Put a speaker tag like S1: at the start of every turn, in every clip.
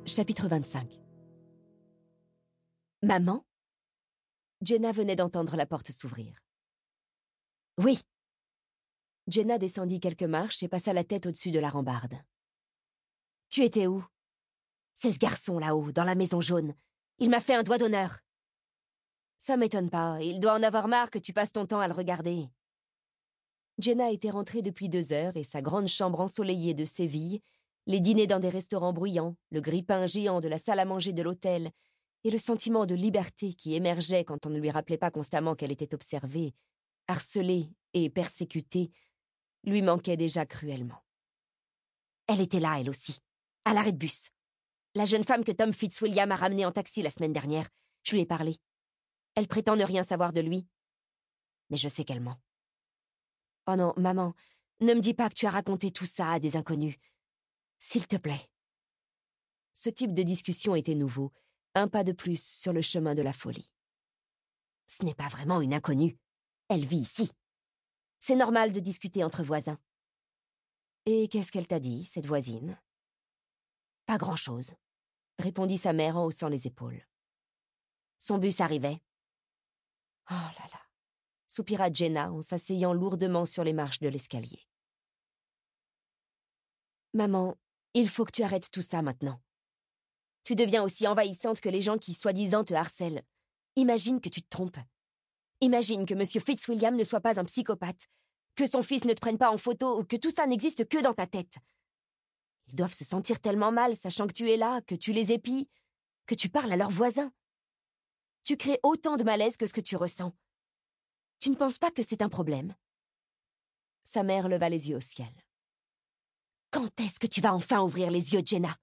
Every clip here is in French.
S1: Chapitre 25. Maman? Jenna venait d'entendre la porte s'ouvrir. Oui. Jenna descendit quelques marches et passa la tête au-dessus de la rambarde. Tu étais où? C'est ce garçon là-haut, dans la maison jaune. Il m'a fait un doigt d'honneur. Ça m'étonne pas, il doit en avoir marre que tu passes ton temps à le regarder. Jenna était rentrée depuis 2 heures et sa grande chambre ensoleillée de Séville, les dîners dans des restaurants bruyants, le grille-pain géant de la salle à manger de l'hôtel et le sentiment de liberté qui émergeait quand on ne lui rappelait pas constamment qu'elle était observée, harcelée et persécutée, lui manquait déjà cruellement. Elle était là, elle aussi, à l'arrêt de bus. La jeune femme que Tom Fitzwilliam a ramenée en taxi la semaine dernière, je lui ai parlé. Elle prétend ne rien savoir de lui. Mais je sais qu'elle ment. Oh non, maman, ne me dis pas que tu as raconté tout ça à des inconnus. S'il te plaît. Ce type de discussion était nouveau, un pas de plus sur le chemin de la folie. Ce n'est pas vraiment une inconnue. Elle vit ici. C'est normal de discuter entre voisins. Et qu'est-ce qu'elle t'a dit, cette voisine? Pas grand-chose, répondit sa mère en haussant les épaules. Son bus arrivait. Oh là là, soupira Jenna en s'asseyant lourdement sur les marches de l'escalier. Maman, il faut que tu arrêtes tout ça maintenant. Tu deviens aussi envahissante que les gens qui, soi-disant, te harcèlent. Imagine que tu te trompes. Imagine que M. Fitzwilliam ne soit pas un psychopathe, que son fils ne te prenne pas en photo ou que tout ça n'existe que dans ta tête. Ils doivent se sentir tellement mal, sachant que tu es là, que tu les épies, que tu parles à leurs voisins. Tu crées autant de malaise que ce que tu ressens. Tu ne penses pas que c'est un problème? Sa mère leva les yeux au ciel. Quand est-ce que tu vas enfin ouvrir les yeux, Jenna?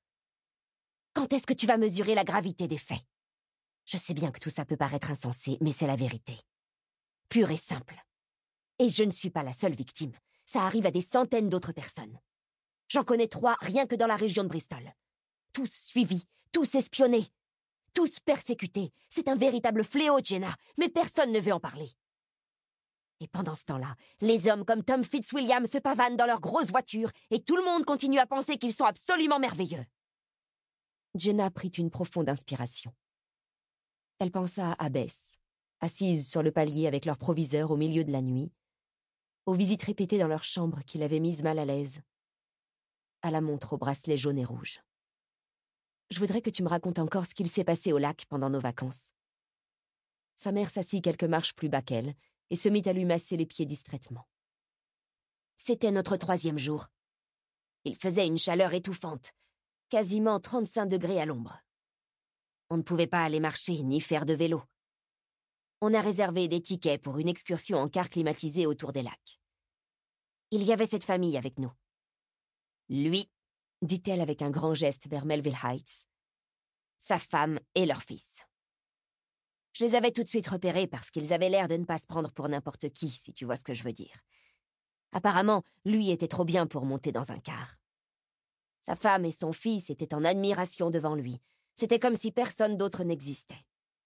S1: Quand est-ce que tu vas mesurer la gravité des faits? Je sais bien que tout ça peut paraître insensé, mais c'est la vérité. Pure et simple. Et je ne suis pas la seule victime. Ça arrive à des centaines d'autres personnes. J'en connais 3 rien que dans la région de Bristol. Tous suivis, tous espionnés, tous persécutés. C'est un véritable fléau, Jenna, mais personne ne veut en parler. Et pendant ce temps-là, les hommes comme Tom Fitzwilliam se pavanent dans leurs grosses voitures et tout le monde continue à penser qu'ils sont absolument merveilleux. Jenna prit une profonde inspiration. Elle pensa à Bess, assise sur le palier avec leur proviseur au milieu de la nuit, aux visites répétées dans leur chambre qui l'avaient mise mal à l'aise, à la montre au bracelet jaune et rouge. Je voudrais que tu me racontes encore ce qu'il s'est passé au lac pendant nos vacances. Sa mère s'assit quelques marches plus bas qu'elle et se mit à lui masser les pieds distraitement. C'était notre 3e jour. Il faisait une chaleur étouffante, quasiment 35 degrés à l'ombre. On ne pouvait pas aller marcher ni faire de vélo. On a réservé des tickets pour une excursion en car climatisé autour des lacs. Il y avait cette famille avec nous. Lui, dit-elle avec un grand geste vers Melville Heights, sa femme et leur fils. Je les avais tout de suite repérés parce qu'ils avaient l'air de ne pas se prendre pour n'importe qui, si tu vois ce que je veux dire. Apparemment, lui était trop bien pour monter dans un car. Sa femme et son fils étaient en admiration devant lui. C'était comme si personne d'autre n'existait.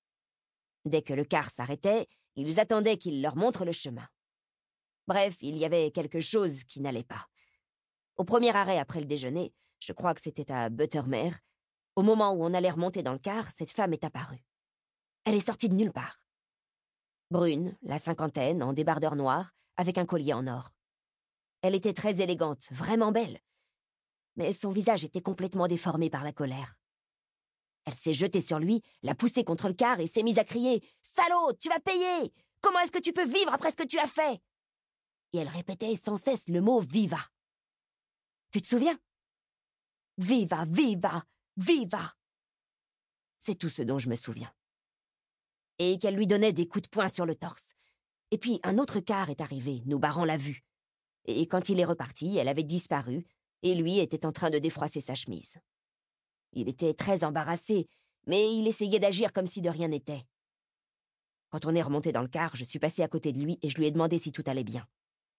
S1: Dès que le car s'arrêtait, ils attendaient qu'il leur montre le chemin. Bref, il y avait quelque chose qui n'allait pas. Au premier arrêt après le déjeuner, je crois que c'était à Buttermere, au moment où on allait remonter dans le car, cette femme est apparue. Elle est sortie de nulle part. Brune, la 50aine, en débardeur noir, avec un collier en or. Elle était très élégante, vraiment belle. Mais son visage était complètement déformé par la colère. Elle s'est jetée sur lui, l'a poussé contre le car et s'est mise à crier « Salaud, tu vas payer! Comment est-ce que tu peux vivre après ce que tu as fait ?» Et elle répétait sans cesse le mot « Viva ». Tu te souviens? Viva, viva, viva. C'est tout ce dont je me souviens. Et qu'elle lui donnait des coups de poing sur le torse. Et puis un autre car est arrivé, nous barrant la vue. Et quand il est reparti, elle avait disparu, et lui était en train de défroisser sa chemise. Il était très embarrassé, mais il essayait d'agir comme si de rien n'était. Quand on est remonté dans le car, je suis passée à côté de lui et je lui ai demandé si tout allait bien.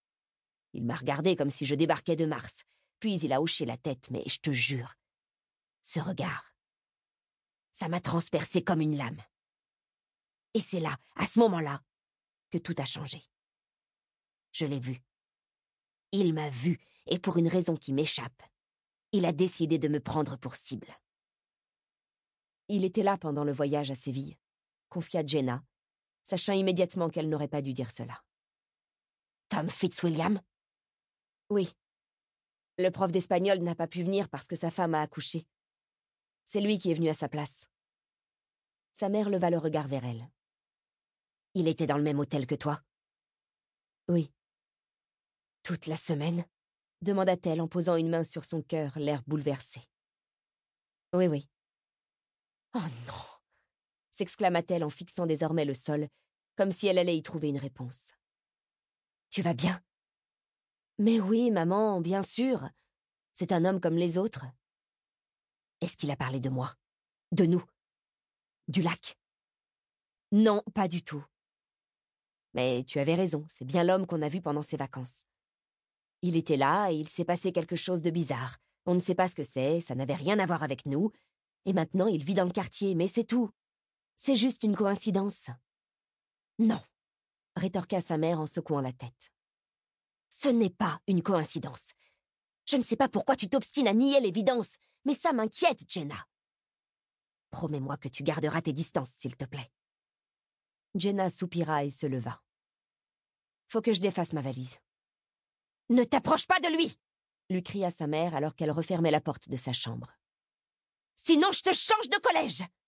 S1: Il m'a regardé comme si je débarquais de Mars, puis il a hoché la tête, mais je te jure, ce regard, ça m'a transpercé comme une lame. Et c'est là, à ce moment-là, que tout a changé. Je l'ai vu. Il m'a vu, et pour une raison qui m'échappe, il a décidé de me prendre pour cible. Il était là pendant le voyage à Séville, confia Jenna, sachant immédiatement qu'elle n'aurait pas dû dire cela. Tom Fitzwilliam? Oui. Le prof d'espagnol n'a pas pu venir parce que sa femme a accouché. C'est lui qui est venu à sa place. Sa mère leva le regard vers elle. Il était dans le même hôtel que toi? Oui. Toute la semaine? Demanda-t-elle en posant une main sur son cœur, l'air bouleversé. Oui, oui. Oh non! S'exclama-t-elle en fixant désormais le sol, comme si elle allait y trouver une réponse. Tu vas bien? Mais oui, maman, bien sûr. C'est un homme comme les autres. Est-ce qu'il a parlé de moi? De nous? Du lac? Non, pas du tout. Mais tu avais raison, c'est bien l'homme qu'on a vu pendant ses vacances. Il était là et il s'est passé quelque chose de bizarre. On ne sait pas ce que c'est, ça n'avait rien à voir avec nous. Et maintenant, il vit dans le quartier, mais c'est tout. C'est juste une coïncidence. Non, rétorqua sa mère en secouant la tête. Ce n'est pas une coïncidence. Je ne sais pas pourquoi tu t'obstines à nier l'évidence, mais ça m'inquiète, Jenna. Promets-moi que tu garderas tes distances, s'il te plaît. Jenna soupira et se leva. Faut que je défasse ma valise. Ne t'approche pas de lui! Lui cria sa mère alors qu'elle refermait la porte de sa chambre. Sinon, je te change de collège!